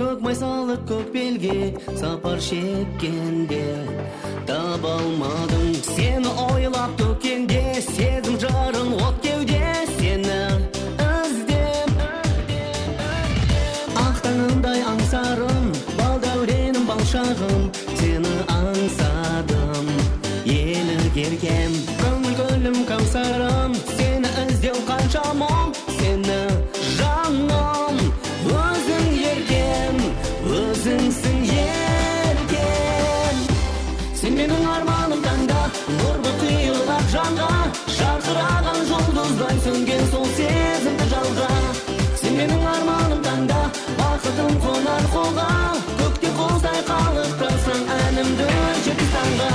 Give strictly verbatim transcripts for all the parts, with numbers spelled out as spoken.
көк майсалы көк белге сапар шеккенде таба алмадым сені ойлап төккенде сезім жарын от кеуде сені іздеп ақ таңындай аңсарым бал дәуренім бал шағым сені аңсадым елігерген көңіл көлім кәусарым сені іздеу қанша мұң сені жаным өзің ерген өзіңсің ерген сен менің арманым таңда нұрлы құйылар жанға жарқыраған жұлдыздай сөнген сол сезімді жалға сен менің арманым таңда бақытым қонар қолға көкте құздай қалықтырсаң әнімді жеті таңға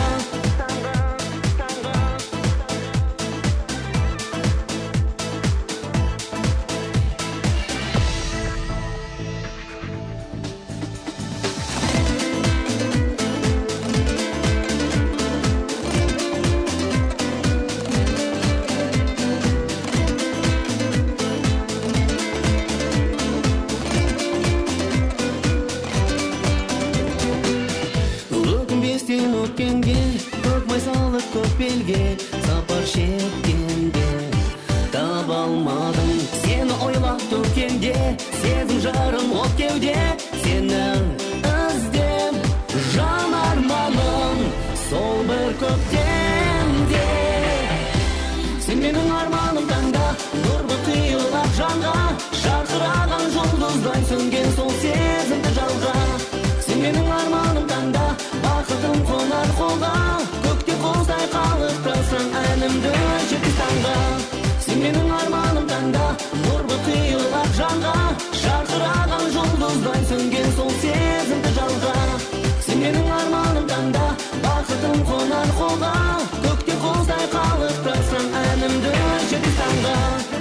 көк майсалы көк белге сапар шеккенде таба алмадым сені ойлап төккенде сезім жарым от кеуде сені іздеп жан арманым сол бір көктемде сен менің арманым таңда нұрлы құйылар жанға жарқыраған жұлдыздай сөнген сол сезімді жалға сен менің арманым таңда бақытым қонар қолға көкте құздай қалықтырсаң әнімді жеті таңға сен менің арманым таңда нұрлы құйылар жанға жарқыраған жұлдыздай сөнген сол сезімді жалға сен менің арманым таңда бақытым қонар қолға көкте құздай қалықтырсаң әнімді жеті таңға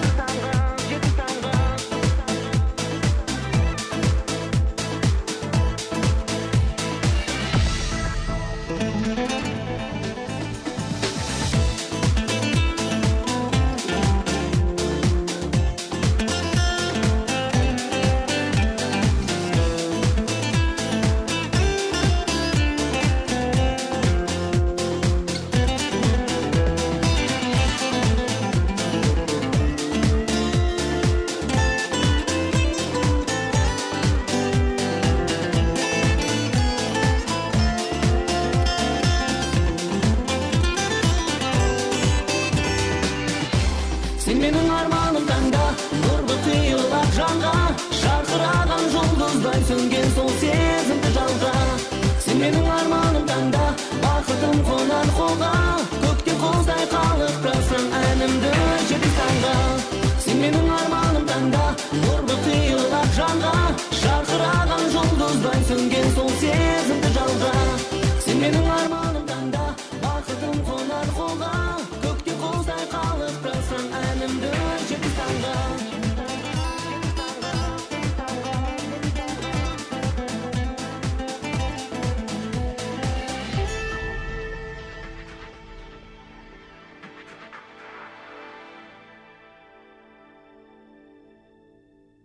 сен менің арманым таңда нұрлы құйылар жанға жарқыраған жұлдыздай сөнген сол сен